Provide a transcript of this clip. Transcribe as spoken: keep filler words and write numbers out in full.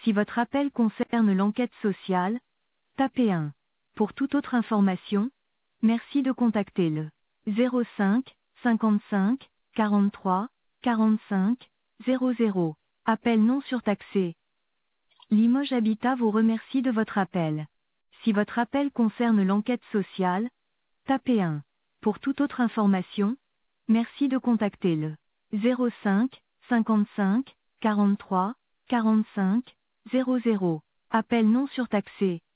Si votre appel concerne l'enquête sociale, tapez un. Pour toute autre information, merci de contacter le zéro cinq, cinquante-cinq, quarante-trois, quarante-cinq, zéro zéro. Appel non surtaxé. Limoges Habitat vous remercie de votre appel. Si votre appel concerne l'enquête sociale, tapez un. Pour toute autre information, merci de contacter le zéro cinq, cinquante-cinq, quarante-trois, quarante-cinq, zéro zéro. Appel non surtaxé.